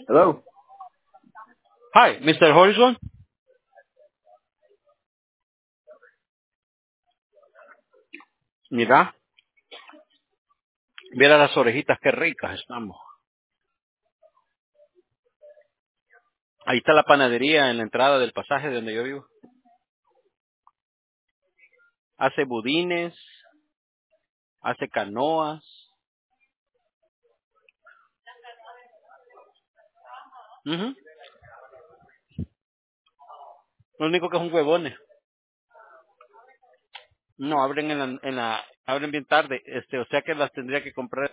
Hello. Hi, Mr. Horizon. Mira, mira las orejitas, qué ricas estamos. Ahí está la panadería en la entrada del pasaje de donde yo vivo. Hace budines, hace canoas. Ujú. Lo único que es un huevones. No, abren abren bien tarde. O sea que las tendría que comprar